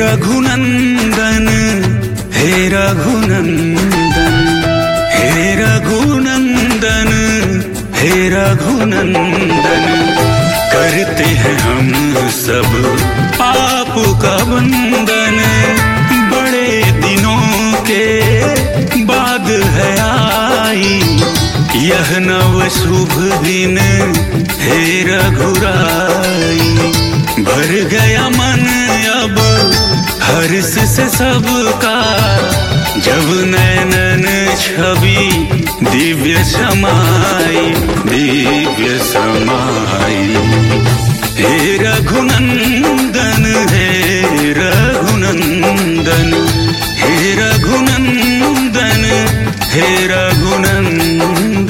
रघुनंदन, हे रघुनंदन, हे रघुनंदन, हे रघुनंदन। करते हैं हम सब आपका वंदन, बड़े दिनों के बाद है आई यह नव शुभ दिन, हे रघुराई। भर गया मन अब हर्ष से सबका, जब नैनन छवि दिव्य समाई, दिव्य समाई। हे रघुनंदन, हे रघुनंदन, हे रघुनंदन, हे रघुनंदन।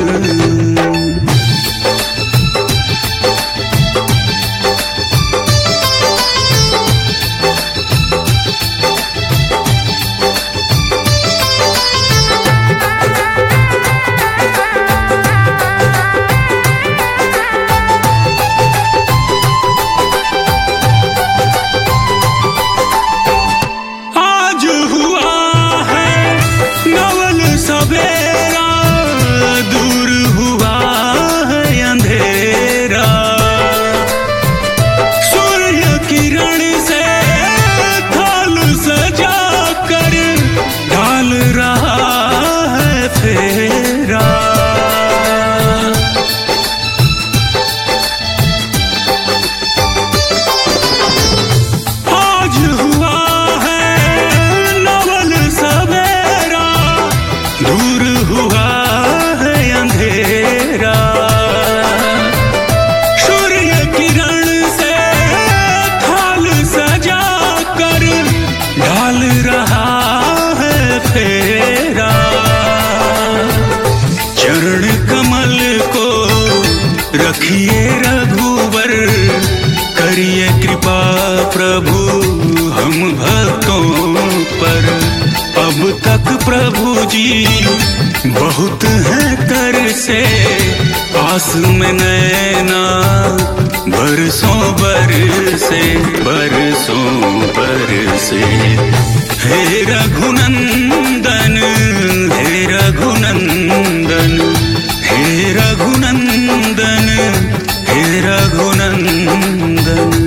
चरण कमल को रखिए रघुवर, करिए कृपा प्रभु हम भक्तों पर। अब तक प्रभु जी बहुत है कर से, पास में नैना बरसों बरसे, बरसों बरसे। हे रघुनंदन, हे रघुनंदन, हे रघुनंदन, हे रघुनंदन।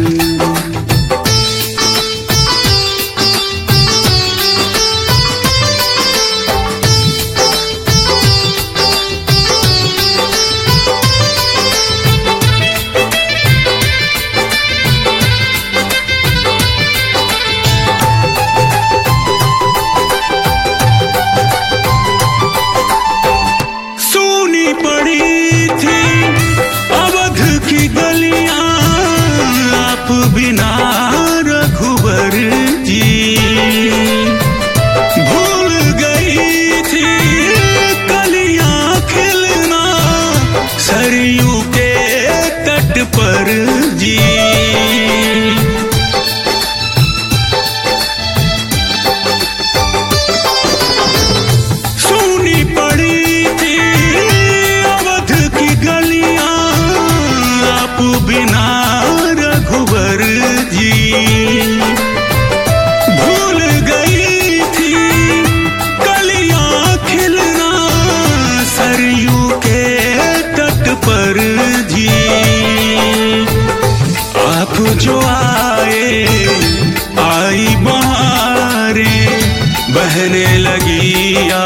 पड़ी थी अवध की गलियां, आप बिना रघुवर जी। भूल गई थी कलियां खिलना सरयू के तट पर जी। सुनी पड़ी बिना रघुवर जी। भूल गई थी कलियां खिलना सरयू के तट पर जी। आप जो आए आई बहारें, बहने लगी